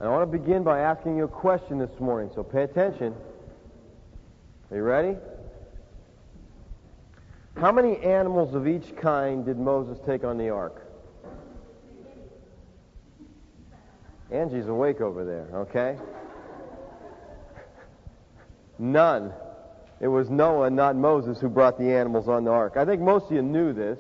And I want to begin by asking you a question this morning, so pay attention. Are you ready? How many animals of each kind did Moses take on the ark? Angie's awake over there, okay? None. It was Noah, not Moses, who brought the animals on the ark. I think most of you knew this,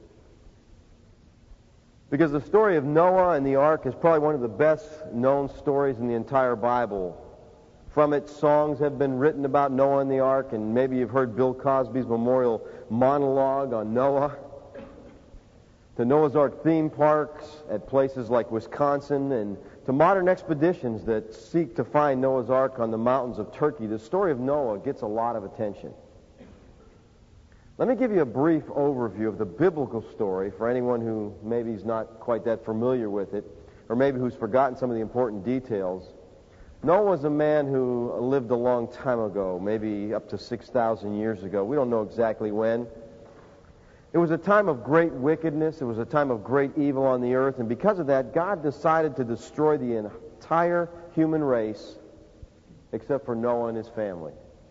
because the story of Noah and the ark is probably one of the best known stories in the entire Bible. From it, songs have been written about Noah and the ark, and maybe you've heard Bill Cosby's memorial monologue on Noah. To Noah's Ark theme parks at places like Wisconsin, and to modern expeditions that seek to find Noah's Ark on the mountains of Turkey, the story of Noah gets a lot of attention. Let me give you a brief overview of the biblical story for anyone who maybe is not quite that familiar with it, or maybe who's forgotten some of the important details. Noah was a man who lived a long time ago, maybe up to 6,000 years ago. We don't know exactly when. It was a time of great wickedness. It was a time of great evil on the earth. And because of that, God decided to destroy the entire human race except for Noah and his family.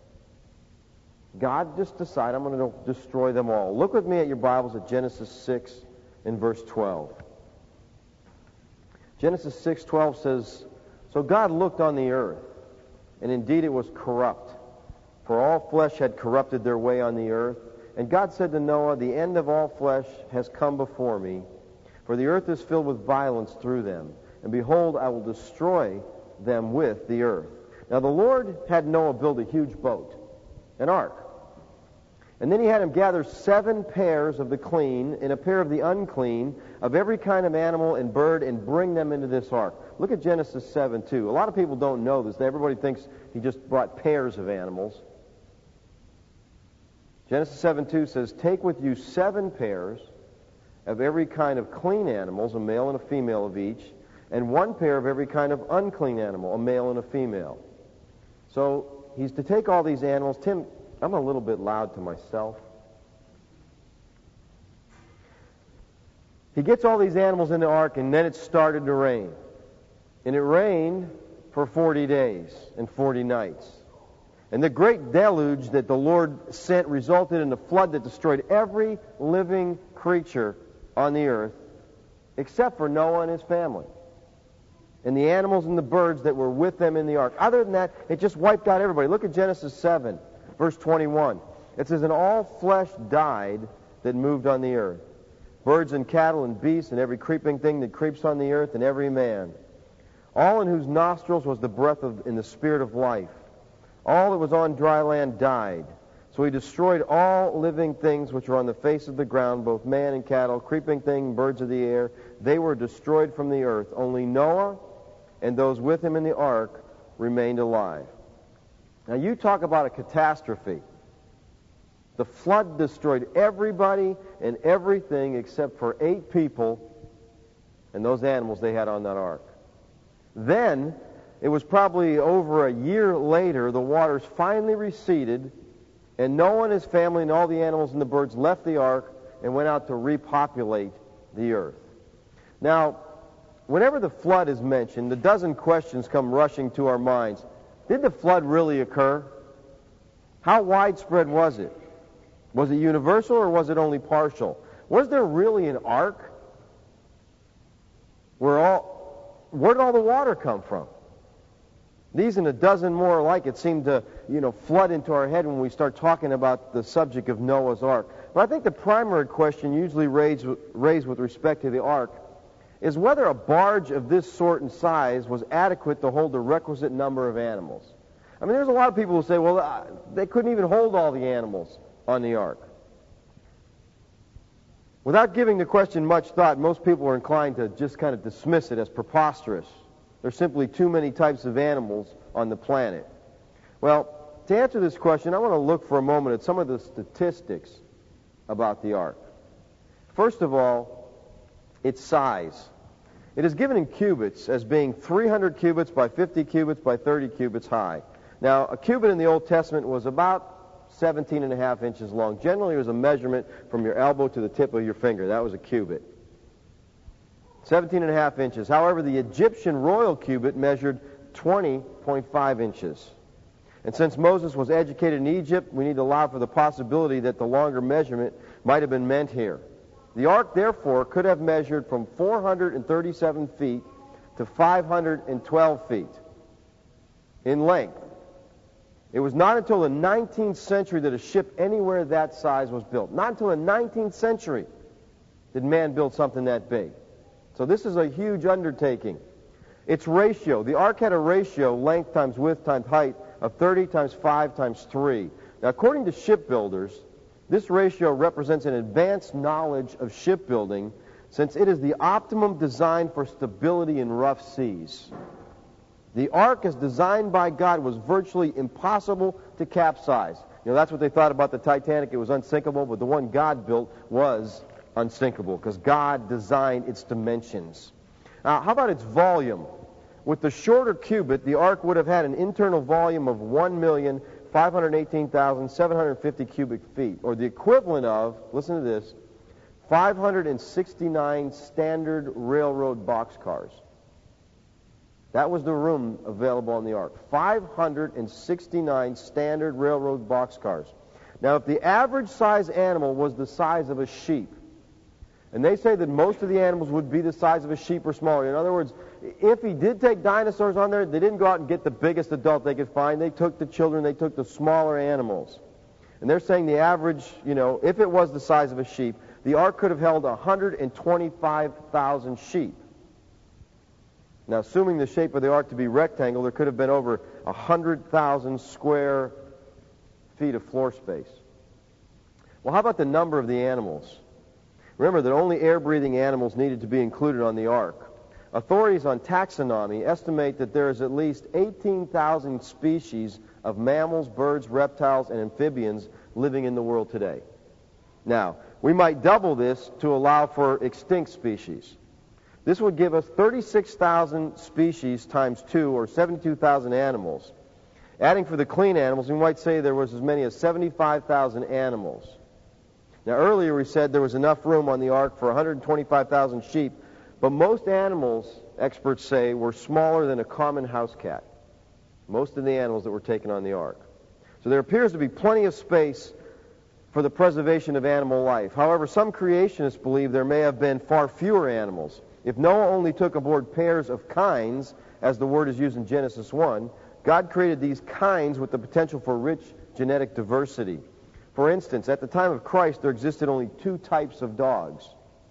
God just decided, I'm going to destroy them all. Look with me at your Bibles at Genesis 6 and verse 12. Genesis 6:12 says, "So God looked on the earth, and indeed it was corrupt, for all flesh had corrupted their way on the earth. And God said to Noah, the end of all flesh has come before me, for the earth is filled with violence through them. And behold, I will destroy them with the earth." Now the Lord had Noah build a huge boat, an ark. And then he had him gather 7 pairs of the clean and a pair of the unclean of every kind of animal and bird and bring them into this ark. Look at Genesis 7:2. A lot of people don't know this. Everybody thinks he just brought pairs of animals. Genesis 7:2 says, "Take with you 7 pairs of every kind of clean animals, a male and a female of each, and 1 pair of every kind of unclean animal, a male and a female." So he's to take all these animals. Tim, I'm a little bit loud to myself. He gets all these animals in the ark, and then it started to rain. And it rained for 40 days and 40 nights. And the great deluge that the Lord sent resulted in a flood that destroyed every living creature on the earth except for Noah and his family, and the animals and the birds that were with them in the ark. Other than that, it just wiped out everybody. Look at Genesis 7, verse 21. It says, "And all flesh died that moved on the earth, birds and cattle and beasts and every creeping thing that creeps on the earth, and every man, all in whose nostrils was the breath in the spirit of life. All that was on dry land died. So he destroyed all living things which were on the face of the ground, both man and cattle, creeping thing, birds of the air. They were destroyed from the earth. Only Noah and those with him in the ark remained alive." Now you talk about a catastrophe. The flood destroyed everybody and everything except for 8 people and those animals they had on that ark. Then, it was probably over a year later, the waters finally receded, and Noah and his family and all the animals and the birds left the ark and went out to repopulate the earth. Now, whenever the flood is mentioned, a dozen questions come rushing to our minds. Did the flood really occur? How widespread was it? Was it universal or was it only partial? Was there really an ark? Where did all the water come from? These and a dozen more like it seem to, flood into our head when we start talking about the subject of Noah's Ark. But I think the primary question usually raised with respect to the ark is whether a barge of this sort and size was adequate to hold the requisite number of animals. I mean, there's a lot of people who say, well, they couldn't even hold all the animals on the ark. Without giving the question much thought, most people are inclined to just kind of dismiss it as preposterous. There's simply too many types of animals on the planet. Well, to answer this question, I want to look for a moment at some of the statistics about the ark. First of all, its size. It is given in cubits as being 300 cubits by 50 cubits by 30 cubits high. Now, a cubit in the Old Testament was about 17.5 inches long. Generally, it was a measurement from your elbow to the tip of your finger. That was a cubit. 17.5 inches. However, the Egyptian royal cubit measured 20.5 inches. And since Moses was educated in Egypt, we need to allow for the possibility that the longer measurement might have been meant here. The ark, therefore, could have measured from 437 feet to 512 feet in length. It was not until the 19th century that a ship anywhere that size was built. Not until the 19th century did man build something that big. So this is a huge undertaking. Its ratio, the ark had a ratio, length times width times height, of 30 times 5 times 3. Now, according to shipbuilders, this ratio represents an advanced knowledge of shipbuilding, since it is the optimum design for stability in rough seas. The ark, as designed by God, was virtually impossible to capsize. You know, that's what they thought about the Titanic. It was unsinkable, but the one God built was unsinkable because God designed its dimensions. Now, how about its volume? With the shorter cubit, the ark would have had an internal volume of 1,518,750 cubic feet, or the equivalent of, listen to this, 569 standard railroad boxcars. That was the room available on the ark. 569 standard railroad boxcars. Now, if the average size animal was the size of a sheep, and they say that most of the animals would be the size of a sheep or smaller. In other words, if he did take dinosaurs on there, they didn't go out and get the biggest adult they could find. They took the children, they took the smaller animals. And they're saying the average, if it was the size of a sheep, the ark could have held 125,000 sheep. Now, assuming the shape of the ark to be rectangle, there could have been over 100,000 square feet of floor space. Well, how about the number of the animals? Remember that only air-breathing animals needed to be included on the ark. Authorities on taxonomy estimate that there is at least 18,000 species of mammals, birds, reptiles, and amphibians living in the world today. Now, we might double this to allow for extinct species. This would give us 36,000 species times 2, or 72,000 animals. Adding for the clean animals, we might say there was as many as 75,000 animals. Now, earlier we said there was enough room on the ark for 125,000 sheep, but most animals, experts say, were smaller than a common house cat. Most of the animals that were taken on the ark. So there appears to be plenty of space for the preservation of animal life. However, some creationists believe there may have been far fewer animals. If Noah only took aboard pairs of kinds, as the word is used in Genesis 1, God created these kinds with the potential for rich genetic diversity. For instance, at the time of Christ, there existed only 2 types of dogs.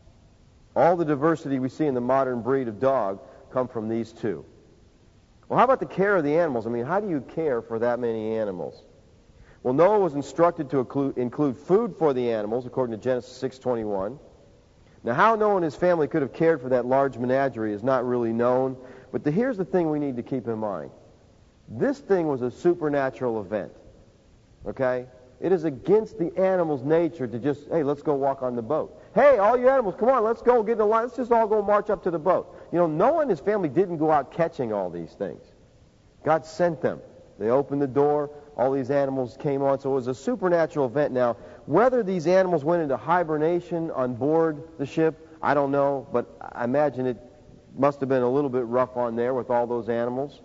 All the diversity we see in the modern breed of dog come from these 2. Well, how about the care of the animals? I mean, how do you care for that many animals? Well, Noah was instructed to include food for the animals, according to Genesis 6:21. Now, how Noah and his family could have cared for that large menagerie is not really known, but here's the thing we need to keep in mind. This thing was a supernatural event, okay? It is against the animal's nature to just, hey, let's go walk on the boat. Hey, all you animals, come on, let's go get in the line. Let's just all go march up to the boat. Noah and his family didn't go out catching all these things. God sent them. They opened the door. All these animals came on. So it was a supernatural event. Now, whether these animals went into hibernation on board the ship, I don't know. But I imagine it must have been a little bit rough on there with all those animals.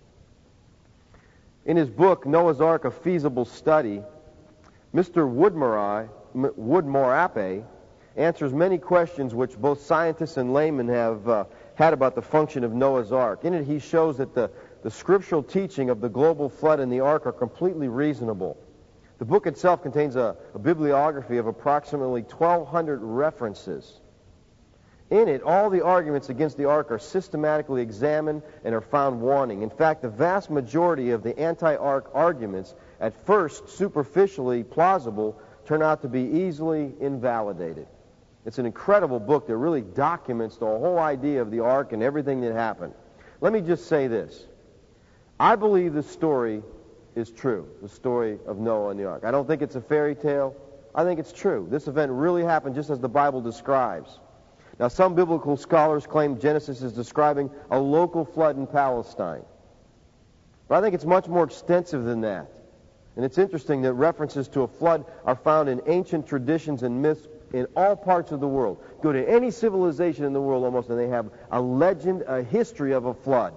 In his book, Noah's Ark, A Feasible Study, Mr. Woodmorappe answers many questions which both scientists and laymen have had about the function of Noah's Ark. In it, he shows that the scriptural teaching of the global flood and the ark are completely reasonable. The book itself contains a bibliography of approximately 1,200 references. In it, all the arguments against the ark are systematically examined and are found wanting. In fact, the vast majority of the anti-ark arguments, at first superficially plausible, turn out to be easily invalidated. It's an incredible book that really documents the whole idea of the ark and everything that happened. Let me just say this. I believe the story is true, the story of Noah and the ark. I don't think it's a fairy tale. I think it's true. This event really happened just as the Bible describes. Now, some biblical scholars claim Genesis is describing a local flood in Palestine. But I think it's much more extensive than that. And it's interesting that references to a flood are found in ancient traditions and myths in all parts of the world. Go to any civilization in the world almost, and they have a legend, a history of a flood.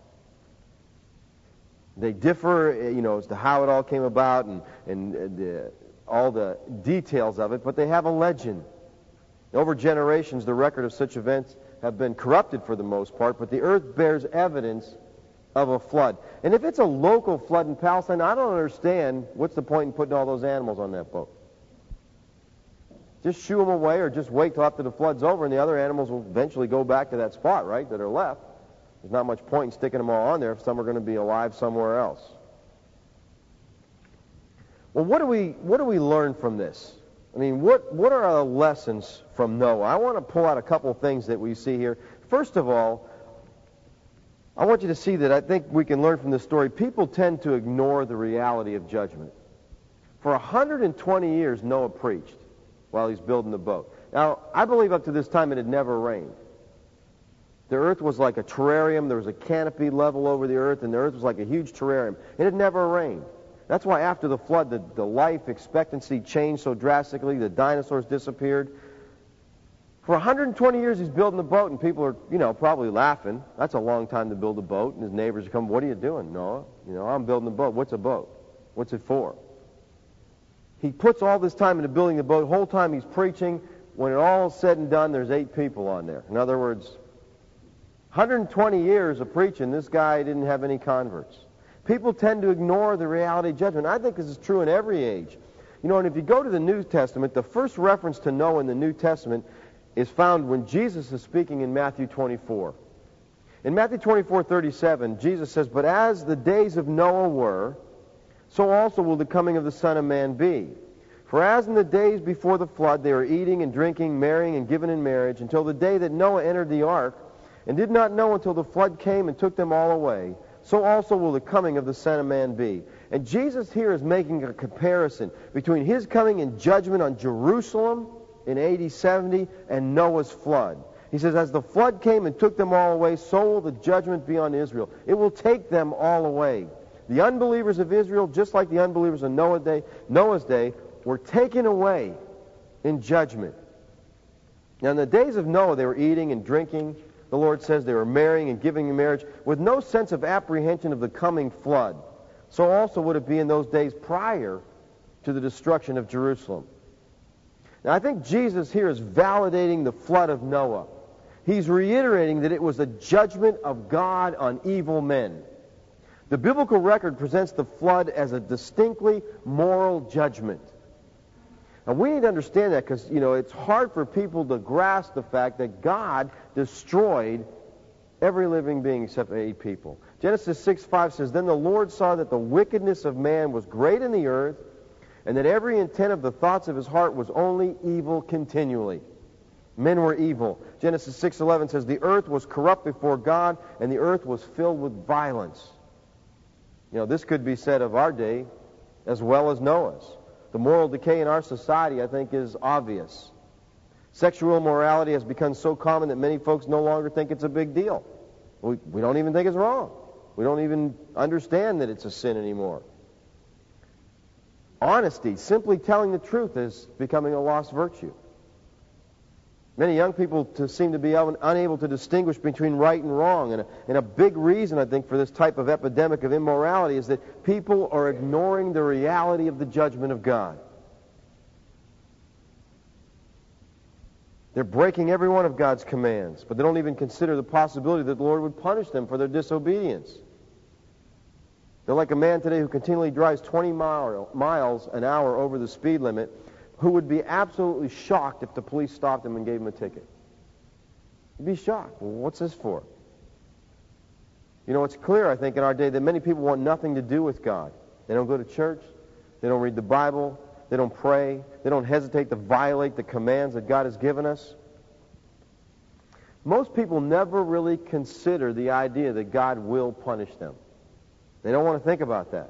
They differ, as to how it all came about and all the details of it, but they have a legend. Over generations, the record of such events have been corrupted for the most part, but the earth bears evidence of a flood. And if it's a local flood in Palestine, I don't understand what's the point in putting all those animals on that boat. Just shoo them away, or just wait till after the flood's over, and the other animals will eventually go back to that spot, right, that are left. There's not much point in sticking them all on there if some are going to be alive somewhere else. Well, what do we learn from this? I mean, what are our lessons from Noah? I want to pull out a couple things that we see here. First of all, I want you to see that I think we can learn from this story. People tend to ignore the reality of judgment. For 120 years, Noah preached while he's building the boat. Now, I believe up to this time it had never rained. The earth was like a terrarium. There was a canopy level over the earth, and the earth was like a huge terrarium. It had never rained. That's why after the flood, the life expectancy changed so drastically. The dinosaurs disappeared. For 120 years, he's building the boat, and people are, probably laughing. That's a long time to build a boat. And his neighbors come, "What are you doing, Noah?" "I'm building a boat." "What's a boat? What's it for?" He puts all this time into building the boat. The whole time he's preaching. When it all is said and done, there's 8 people on there. In other words, 120 years of preaching, this guy didn't have any converts. People tend to ignore the reality of judgment. I think this is true in every age. And if you go to the New Testament, the first reference to Noah in the New Testament is found when Jesus is speaking in Matthew 24. In Matthew 24:37, Jesus says, "But as the days of Noah were, so also will the coming of the Son of Man be. For as in the days before the flood they were eating and drinking, marrying and giving in marriage, until the day that Noah entered the ark, and did not know until the flood came and took them all away, so also will the coming of the Son of Man be." And Jesus here is making a comparison between his coming in judgment on Jerusalem in AD 70 and Noah's flood. He says, as the flood came and took them all away, so will the judgment be on Israel. It will take them all away. The unbelievers of Israel, just like the unbelievers of Noah's day, were taken away in judgment. Now, in the days of Noah, they were eating and drinking. The Lord says they were marrying and giving in marriage with no sense of apprehension of the coming flood. So also would it be in those days prior to the destruction of Jerusalem. Now, I think Jesus here is validating the flood of Noah. He's reiterating that it was a judgment of God on evil men. The biblical record presents the flood as a distinctly moral judgment. And we need to understand that because, it's hard for people to grasp the fact that God destroyed every living being except 8 people. Genesis 6:5 says, "Then the Lord saw that the wickedness of man was great in the earth, and that every intent of the thoughts of his heart was only evil continually." Men were evil. Genesis 6:11 says, "The earth was corrupt before God, and the earth was filled with violence." This could be said of our day as well as Noah's. The moral decay in our society, I think, is obvious. Sexual immorality has become so common that many folks no longer think it's a big deal. We don't even think it's wrong. We don't even understand that it's a sin anymore. Honesty, simply telling the truth, is becoming a lost virtue. Many young people seem to be unable to distinguish between right and wrong. And a big reason, I think, for this type of epidemic of immorality is that people are ignoring the reality of the judgment of God. They're breaking every one of God's commands, but they don't even consider the possibility that the Lord would punish them for their disobedience. They're like a man today who continually drives 20 miles an hour over the speed limit, who would be absolutely shocked if the police stopped him and gave him a ticket. He'd be shocked. Well, what's this for? It's clear, I think, in our day that many people want nothing to do with God. They don't go to church. They don't read the Bible. They don't pray. They don't hesitate to violate the commands that God has given us. Most people never really consider the idea that God will punish them. They don't want to think about that.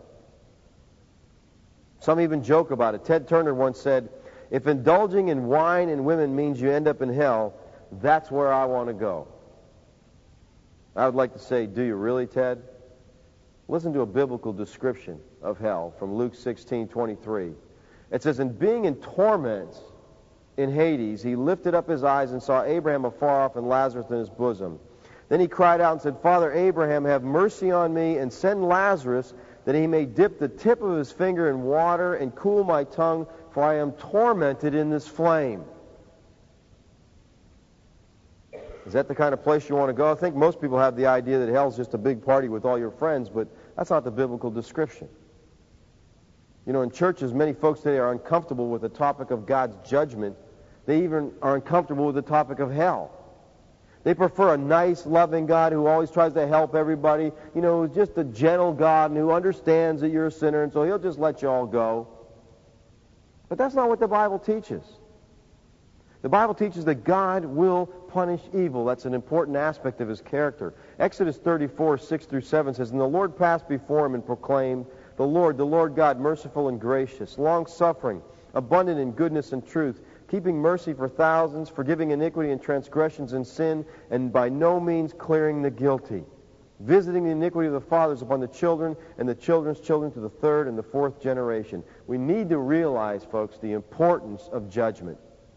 Some even joke about it. Ted Turner once said, "If indulging in wine and women means you end up in hell, that's where I want to go." I would like to say, do you really, Ted? Listen to a biblical description of hell from Luke 16:23. It says, "And being in torments in Hades, he lifted up his eyes and saw Abraham afar off and Lazarus in his bosom. Then he cried out and said, Father Abraham, have mercy on me and send Lazarus that he may dip the tip of his finger in water and cool my tongue, for I am tormented in this flame. Is that the kind of place you want to go? I think most people have the idea that hell's just a big party with all your friends, but that's not the biblical description. You know, in churches, many folks today are uncomfortable with the topic of God's judgment. They even are uncomfortable with the topic of hell. They prefer a nice, loving God who always tries to help everybody, you know, who's just a gentle God and who understands that you're a sinner, and so he'll just let you all go. But that's not what the Bible teaches. The Bible teaches that God will punish evil. That's an important aspect of his character. Exodus 34, 6 through 7 says, And the Lord passed before him and proclaimed, the Lord God, merciful and gracious, long-suffering, abundant in goodness and truth, keeping mercy for thousands, forgiving iniquity and transgressions and sin, and by no means clearing the guilty, visiting the iniquity of the fathers upon the children and the children's children to the third and the fourth generation. We need to realize, folks, the importance of judgment.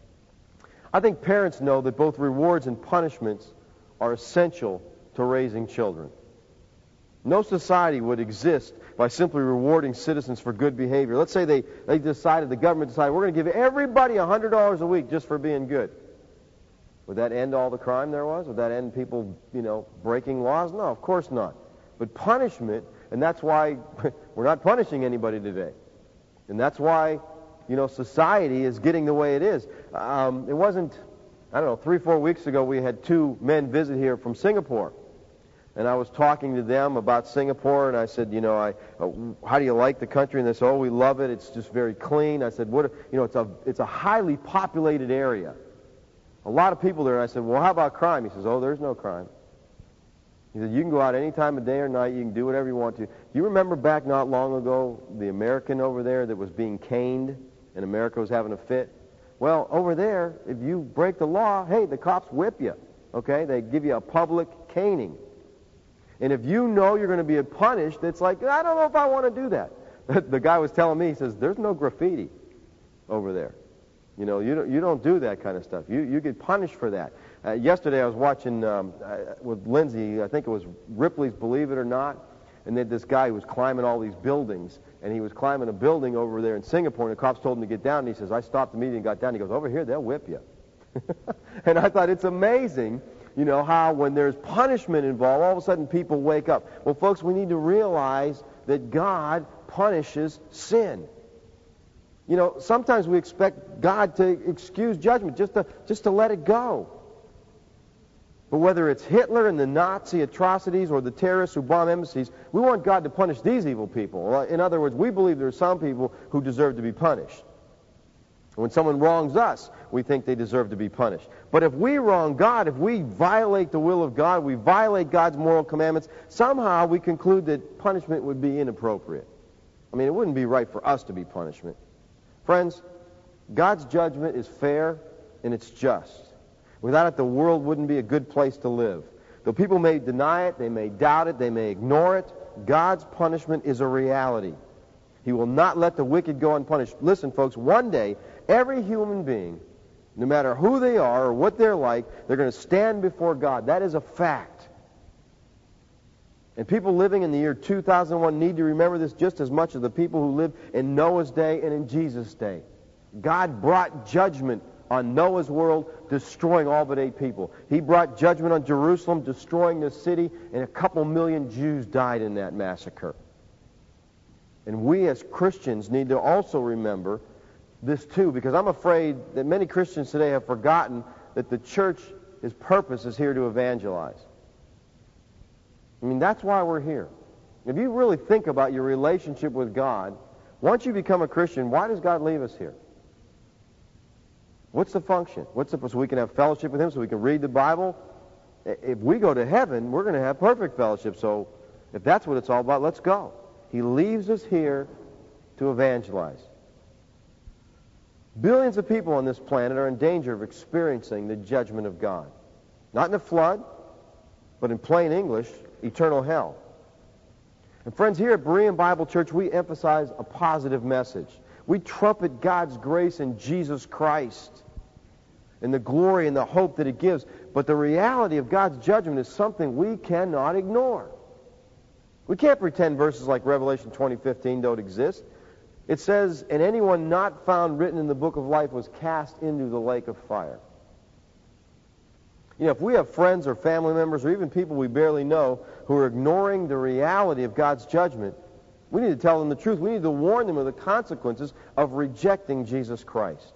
I think parents know that both rewards and punishments are essential to raising children. No society would exist by simply rewarding citizens for good behavior. Let's say the government decided, we're going to give everybody $100 a week just for being good. Would that end all the crime there was? Would that end people, breaking laws? No, of course not. But punishment, and that's why we're not punishing anybody today. And that's why, society is getting the way it is. It wasn't, 3-4 weeks ago we had 2 men visit here from Singapore. And I was talking to them about Singapore, and I said, how do you like the country? And they said, we love it. It's just very clean. I said, it's a highly populated area. A lot of people there. And I said, well, how about crime? He says, there's no crime. He said, you can go out any time of day or night. You can do whatever you want to. You remember back not long ago, the American over there that was being caned, and America was having a fit? Well, over there, if you break the law, hey, the cops whip you. Okay? They give you a public caning. And if you know you're going to be punished, it's like, I don't know if I want to do that. The guy was telling me, he says, there's no graffiti over there. You don't do that kind of stuff. You get punished for that. Yesterday I was watching with Lindsay, I think it was Ripley's Believe It or Not, and then this guy who was climbing all these buildings, and he was climbing a building over there in Singapore, and the cops told him to get down, and he says, I stopped the meeting and got down. He goes, over here, they'll whip you. And I thought, it's amazing, how when there's punishment involved, all of a sudden people wake up. Well, folks, we need to realize that God punishes sin. Sometimes we expect God to excuse judgment, just to let it go. But whether it's Hitler and the Nazi atrocities or the terrorists who bomb embassies, we want God to punish these evil people. In other words, we believe there are some people who deserve to be punished. When someone wrongs us, we think they deserve to be punished. But if we wrong God, if we violate the will of God, we violate God's moral commandments, somehow we conclude that punishment would be inappropriate. It wouldn't be right for us to be punishment. Friends, God's judgment is fair and it's just. Without it, the world wouldn't be a good place to live. Though people may deny it, they may doubt it, they may ignore it, God's punishment is a reality. He will not let the wicked go unpunished. Listen, folks, one day, every human being, no matter who they are or what they're like, they're going to stand before God. That is a fact. And people living in the year 2001 need to remember this just as much as the people who lived in Noah's day and in Jesus' day. God brought judgment on Noah's world, destroying all but 8 people. He brought judgment on Jerusalem, destroying the city, and a couple million Jews died in that massacre. And we as Christians need to also remember this too, because I'm afraid that many Christians today have forgotten that the church's purpose is here to evangelize. That's why we're here. If you really think about your relationship with God, once you become a Christian, why does God leave us here? What's the function? So we can have fellowship with Him, so we can read the Bible? If we go to heaven, we're going to have perfect fellowship, so if that's what it's all about, let's go. He leaves us here to evangelize. Billions of people on this planet are in danger of experiencing the judgment of God. Not in a flood, but in plain English, eternal hell. And friends, here at Berean Bible Church, we emphasize a positive message. We trumpet God's grace in Jesus Christ. and the glory and the hope that it gives. But the reality of God's judgment is something we cannot ignore. We can't pretend verses like Revelation 20:15 don't exist. It says, and anyone not found written in the book of life was cast into the lake of fire. If we have friends or family members or even people we barely know who are ignoring the reality of God's judgment, we need to tell them the truth. We need to warn them of the consequences of rejecting Jesus Christ.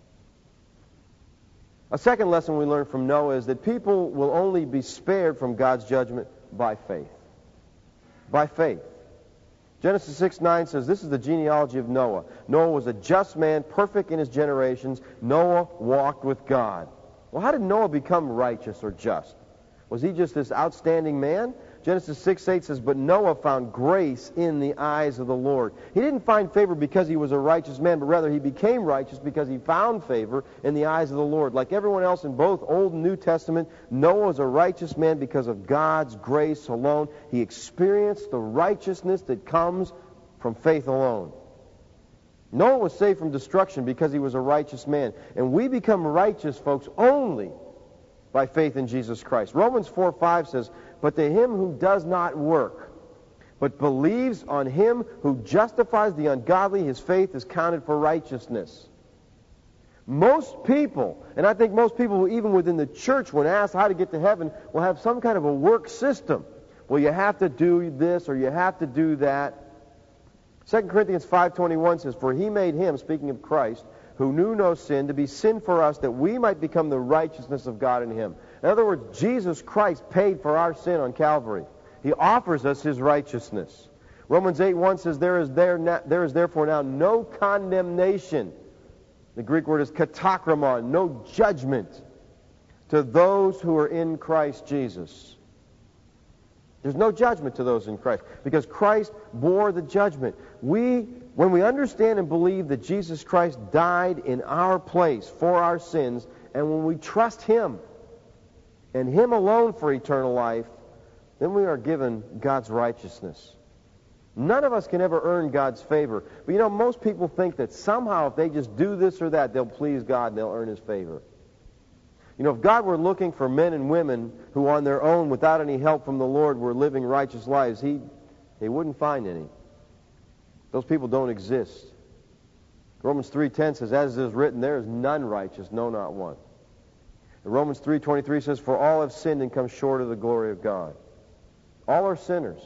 A second lesson we learn from Noah is that people will only be spared from God's judgment by faith. By faith. Genesis 6:9 says, this is the genealogy of Noah. Noah was a just man, perfect in his generations. Noah walked with God. Well, how did Noah become righteous or just? Was he just this outstanding man? Genesis 6:8 says, but Noah found grace in the eyes of the Lord. He didn't find favor because he was a righteous man, but rather he became righteous because he found favor in the eyes of the Lord. Like everyone else in both Old and New Testament, Noah was a righteous man because of God's grace alone. He experienced the righteousness that comes from faith alone. Noah was saved from destruction because he was a righteous man. And we become righteous, folks, only by faith in Jesus Christ. Romans 4:5 says, but to him who does not work, but believes on him who justifies the ungodly, his faith is counted for righteousness. Most people, and I think most people even within the church, when asked how to get to heaven, will have some kind of a work system. Well, you have to do this or you have to do that. 2 Corinthians 5:21 says, for he made him, speaking of Christ, who knew no sin, to be sin for us, that we might become the righteousness of God in him. In other words, Jesus Christ paid for our sin on Calvary. He offers us his righteousness. Romans 8:1 says, there is therefore now no condemnation. The Greek word is katakramon, no judgment to those who are in Christ Jesus. There's no judgment to those in Christ because Christ bore the judgment. When we understand and believe that Jesus Christ died in our place for our sins, and when we trust him and him alone for eternal life, then we are given God's righteousness. None of us can ever earn God's favor. But most people think that somehow if they just do this or that, they'll please God and they'll earn his favor. If God were looking for men and women who on their own, without any help from the Lord, were living righteous lives, he wouldn't find any. Those people don't exist. Romans 3:10 says, as it is written, there is none righteous, no, not one. And Romans 3:23 says, for all have sinned and come short of the glory of God. All are sinners.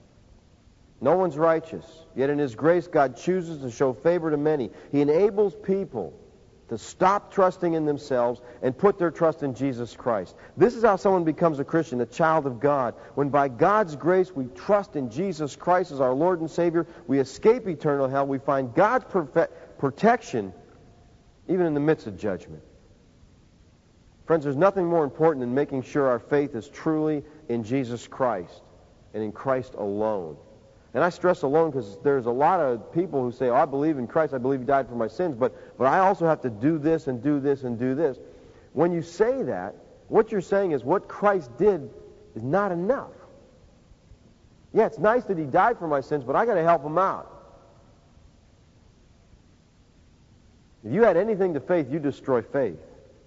No one's righteous. Yet in his grace, God chooses to show favor to many. He enables people to stop trusting in themselves and put their trust in Jesus Christ. This is how someone becomes a Christian, a child of God. When by God's grace we trust in Jesus Christ as our Lord and Savior, we escape eternal hell. We find God's protection even in the midst of judgment. Friends, there's nothing more important than making sure our faith is truly in Jesus Christ and in Christ alone. And I stress alone because there's a lot of people who say, I believe in Christ, I believe he died for my sins, but I also have to do this and do this and do this. When you say that, what you're saying is what Christ did is not enough. Yeah, it's nice that he died for my sins, but I got to help him out. If you add anything to faith, you destroy faith.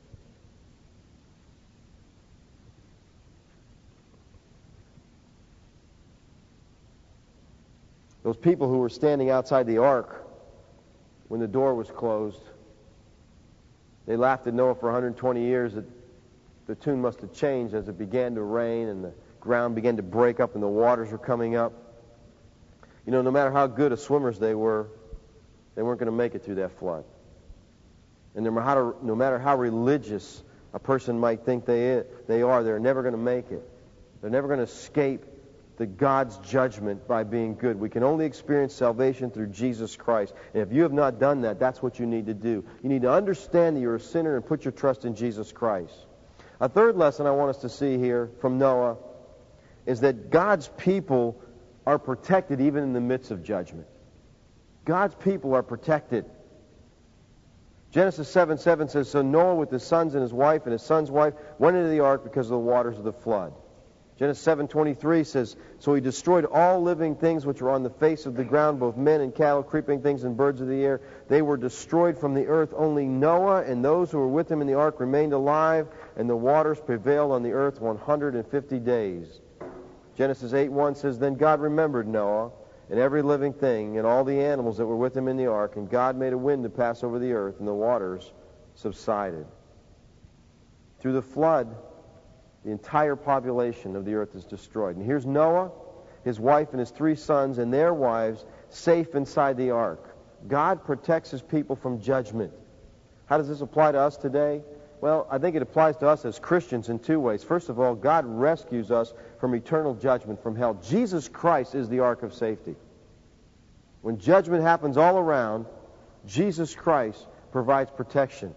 Those people who were standing outside the ark when the door was closed, they laughed at Noah for 120 years that the tune must have changed as it began to rain and the ground began to break up and the waters were coming up. No matter how good of swimmers they weren't going to make it through that flood. And no matter how religious a person might think they are, they're never going to make it. They're never going to escape God's judgment by being good. We can only experience salvation through Jesus Christ. And if you have not done that, that's what you need to do. You need to understand that you're a sinner and put your trust in Jesus Christ. A third lesson I want us to see here from Noah is that God's people are protected even in the midst of judgment. God's people are protected. Genesis 7:7 says, so Noah with his sons and his wife and his son's wife went into the ark because of the waters of the flood. Genesis 7:23 says, "So he destroyed all living things which were on the face of the ground, both men and cattle, creeping things and birds of the air. They were destroyed from the earth. Only Noah and those who were with him in the ark remained alive, and the waters prevailed on the earth 150 days." Genesis 8:1 says, "Then God remembered Noah and every living thing and all the animals that were with him in the ark, and God made a wind to pass over the earth, and the waters subsided." Through the flood, the entire population of the earth is destroyed. And here's Noah, his wife, and his 3 sons and their wives safe inside the ark. God protects his people from judgment. How does this apply to us today? Well, I think it applies to us as Christians in 2 ways. First of all, God rescues us from eternal judgment, from hell. Jesus Christ is the ark of safety. When judgment happens all around, Jesus Christ provides protection.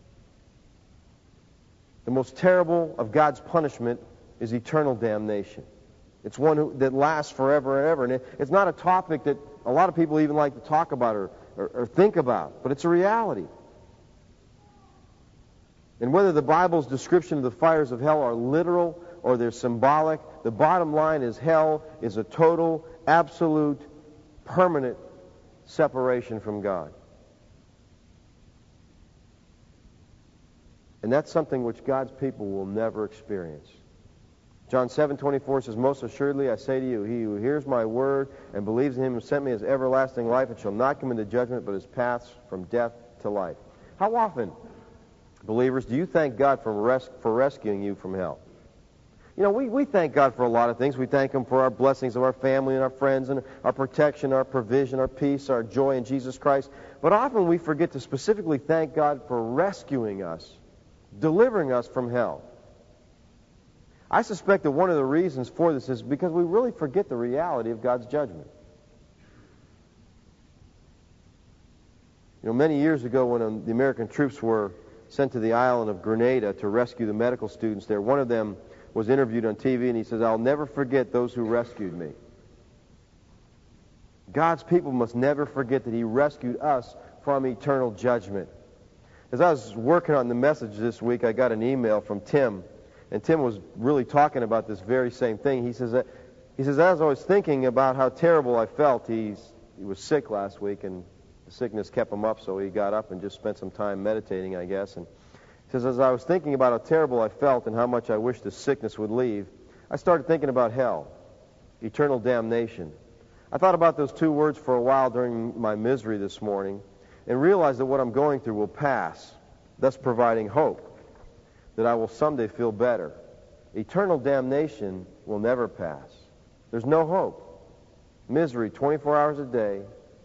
The most terrible of God's punishment is eternal damnation. It's one that lasts forever and ever. And it's not a topic that a lot of people even like to talk about or think about, but it's a reality. And whether the Bible's description of the fires of hell are literal or they're symbolic, the bottom line is hell is a total, absolute, permanent separation from God. And that's something which God's people will never experience. John 7:24 says, "Most assuredly I say to you, he who hears my word and believes in him who sent me has everlasting life and shall not come into judgment, but has passed from death to life." How often, believers, do you thank God for rescuing you from hell? You know, we thank God for a lot of things. We thank him for our blessings of our family and our friends and our protection, our provision, our peace, our joy in Jesus Christ. But often we forget to specifically thank God for rescuing us, delivering us from hell. I suspect that one of the reasons for this is because we really forget the reality of God's judgment. You know, many years ago when the American troops were sent to the island of Grenada to rescue the medical students there, one of them was interviewed on TV and he says, "I'll never forget those who rescued me." God's people must never forget that he rescued us from eternal judgment. As I was working on the message this week, I got an email from Tim, and Tim was really talking about this very same thing. He says, as I was thinking about how terrible I felt, he was sick last week, and the sickness kept him up, so he got up and just spent some time meditating, I guess. And he says, as I was thinking about how terrible I felt and how much I wished the sickness would leave, I started thinking about hell, eternal damnation. I thought about those 2 words for a while during my misery this morning, and realize that what I'm going through will pass, thus providing hope that I will someday feel better. Eternal damnation will never pass. There's no hope. Misery 24 hours a day,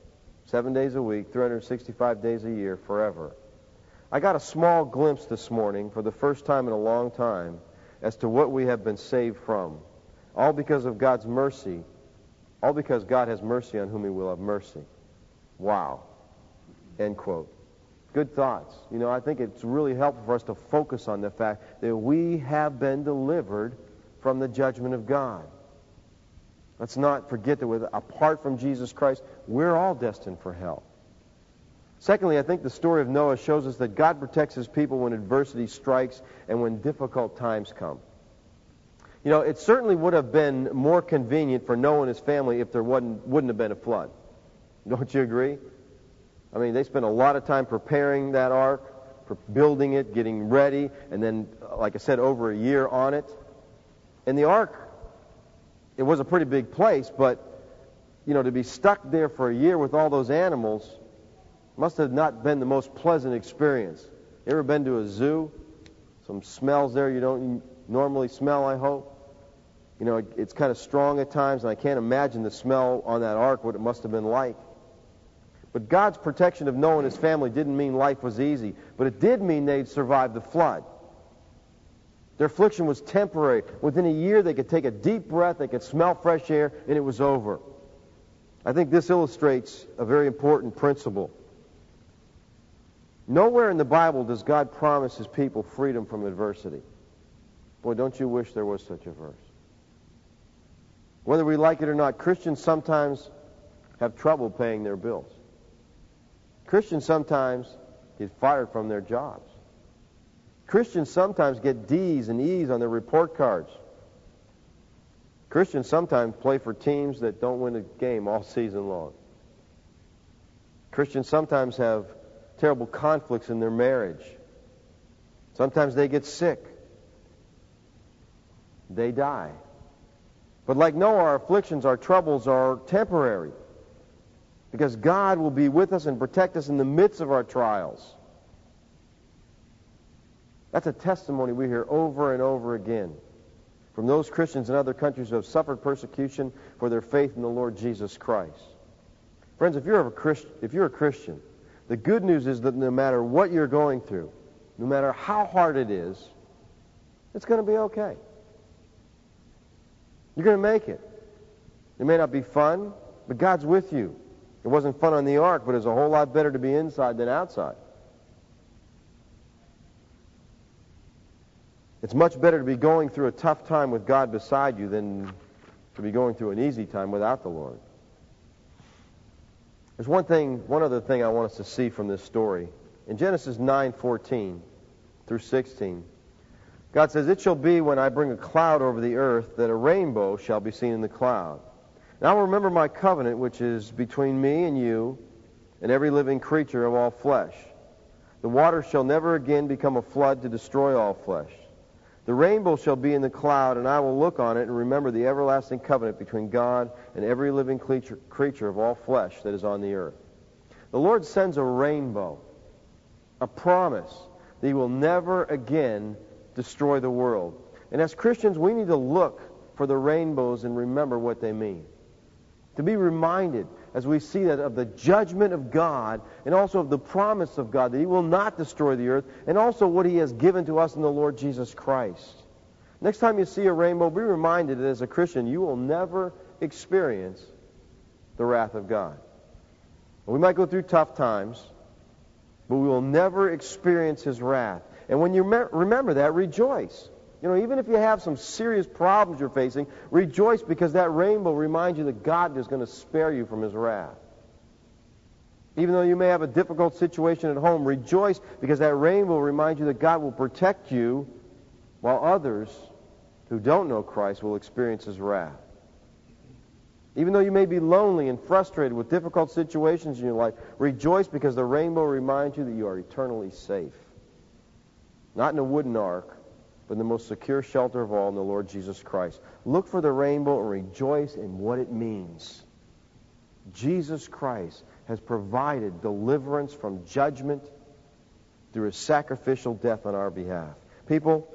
7 days a week, 365 days a year, forever. I got a small glimpse this morning, for the first time in a long time, as to what we have been saved from. All because of God's mercy. All because God has mercy on whom he will have mercy. Wow. End quote. Good thoughts. You know, I think it's really helpful for us to focus on the fact that we have been delivered from the judgment of God. Let's not forget that apart from Jesus Christ, we're all destined for hell. Secondly, I think the story of Noah shows us that God protects his people when adversity strikes and when difficult times come. You know, it certainly would have been more convenient for Noah and his family if there wouldn't have been a flood. Don't you agree? I mean, they spent a lot of time preparing that ark, for building it, getting ready, and then, like I said, over a year on it. And the ark, it was a pretty big place, but, you know, to be stuck there for a year with all those animals must have not been the most pleasant experience. You ever been to a zoo? Some smells there you don't normally smell, I hope. You know, it's kind of strong at times, and I can't imagine the smell on that ark, what it must have been like. But God's protection of Noah and his family didn't mean life was easy, but it did mean they'd survive the flood. Their affliction was temporary. Within a year, they could take a deep breath, they could smell fresh air, and it was over. I think this illustrates a very important principle. Nowhere in the Bible does God promise his people freedom from adversity. Boy, don't you wish there was such a verse. Whether we like it or not, Christians sometimes have trouble paying their bills. Christians sometimes get fired from their jobs. Christians sometimes get D's and E's on their report cards. Christians sometimes play for teams that don't win a game all season long. Christians sometimes have terrible conflicts in their marriage. Sometimes they get sick. They die. But like Noah, our afflictions, our troubles are temporary, because God will be with us and protect us in the midst of our trials. That's a testimony we hear over and over again from those Christians in other countries who have suffered persecution for their faith in the Lord Jesus Christ. Friends, if you're a Christian, the good news is that no matter what you're going through, no matter how hard it is, it's going to be okay. You're going to make it. It may not be fun, but God's with you. It wasn't fun on the ark, but it's a whole lot better to be inside than outside. It's much better to be going through a tough time with God beside you than to be going through an easy time without the Lord. There's one other thing I want us to see from this story. In Genesis 9:14 through 16, God says, "It shall be when I bring a cloud over the earth that a rainbow shall be seen in the cloud. And I will remember my covenant which is between me and you and every living creature of all flesh. The water shall never again become a flood to destroy all flesh. The rainbow shall be in the cloud, and I will look on it and remember the everlasting covenant between God and every living creature of all flesh that is on the earth." The Lord sends a rainbow, a promise that He will never again destroy the world. And as Christians, we need to look for the rainbows and remember what they mean. To be reminded, as we see that, of the judgment of God and also of the promise of God that He will not destroy the earth, and also what He has given to us in the Lord Jesus Christ. Next time you see a rainbow, be reminded that as a Christian, you will never experience the wrath of God. We might go through tough times, but we will never experience His wrath. And when you remember that, rejoice. Even if you have some serious problems you're facing, rejoice, because that rainbow reminds you that God is going to spare you from His wrath. Even though you may have a difficult situation at home, rejoice, because that rainbow reminds you that God will protect you while others who don't know Christ will experience His wrath. Even though you may be lonely and frustrated with difficult situations in your life, rejoice, because the rainbow reminds you that you are eternally safe. Not in a wooden ark, but in the most secure shelter of all, in the Lord Jesus Christ. Look for the rainbow and rejoice in what it means. Jesus Christ has provided deliverance from judgment through His sacrificial death on our behalf. People,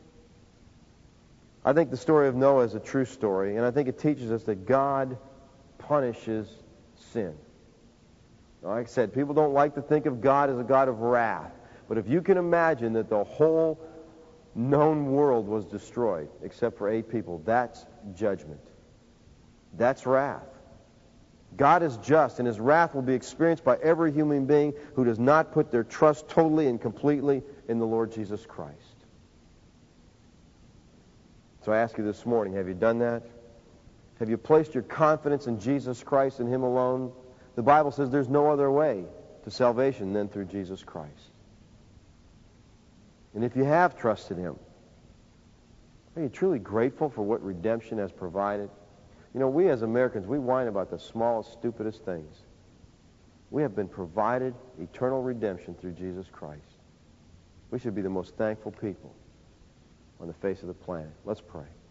I think the story of Noah is a true story, and I think it teaches us that God punishes sin. Like I said, people don't like to think of God as a God of wrath, but if you can imagine that the whole known world was destroyed except for 8 people, that's judgment. That's wrath. God is just, and His wrath will be experienced by every human being who does not put their trust totally and completely in the Lord Jesus Christ. So I ask you this morning, have you done that? Have you placed your confidence in Jesus Christ and Him alone? The Bible says there's no other way to salvation than through Jesus Christ. And if you have trusted Him, are you truly grateful for what redemption has provided? We as Americans, we whine about the smallest, stupidest things. We have been provided eternal redemption through Jesus Christ. We should be the most thankful people on the face of the planet. Let's pray.